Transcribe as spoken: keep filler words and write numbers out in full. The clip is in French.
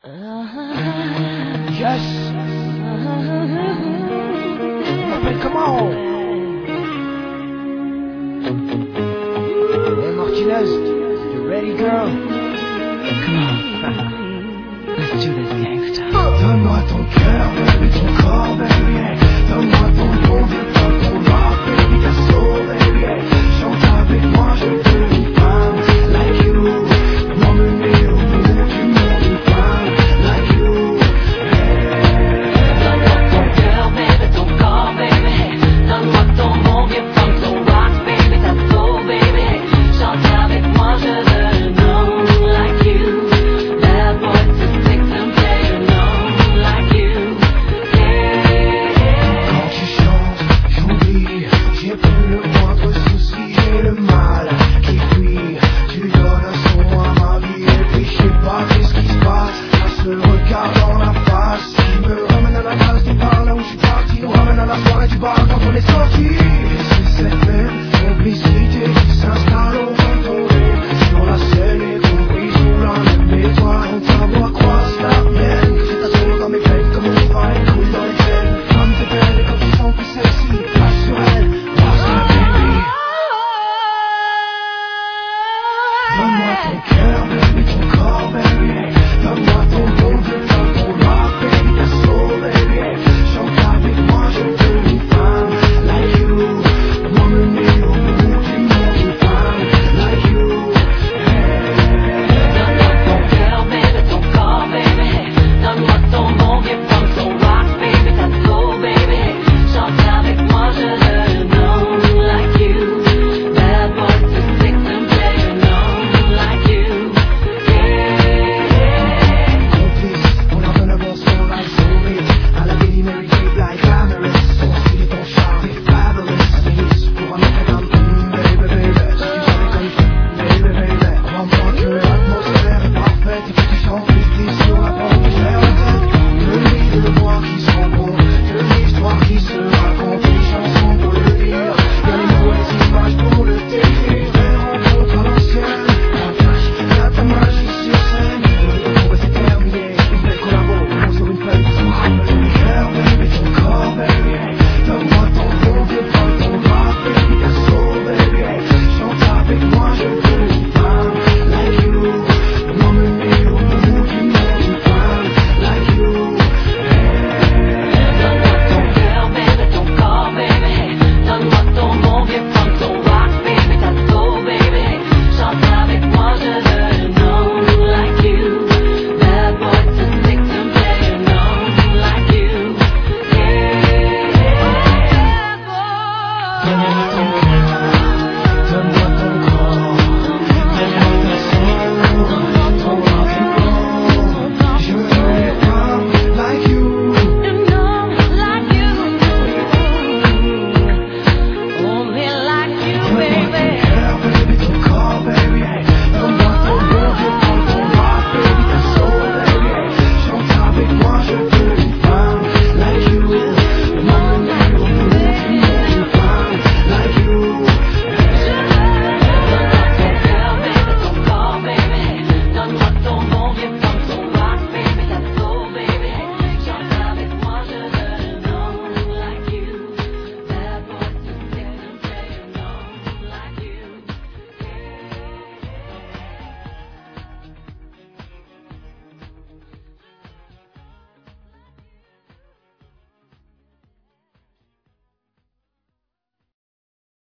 Yes. M'appelle comment? Hey Martinez, you ready girl? Come on. Let's do this gangsta. Donne-moi ton cœur, baby, ton corps, baby, yeah. Donne-moi ton bon vieux pop, ton rock, baby, ta soul, baby, yeah. Chante avec moi, je veux une femme like you. M'emmener au bout du monde, une femme like you, yeah. Donne-moi ton cœur, baby, ton corps, baby. Donne-moi ton bon vieux pop, ton rock, baby, ta soul, baby. Chante avec moi, je veux un homme like you. Bad boy to stick and play an homme like you, yeah. Quand tu chantes, j'oublie, j'ai plus le moindre souci, j'ai le mal qui fuit. Tu donnes un son à ma vie et puis je sais pas qu'est-ce qui se passe, ça se regarde.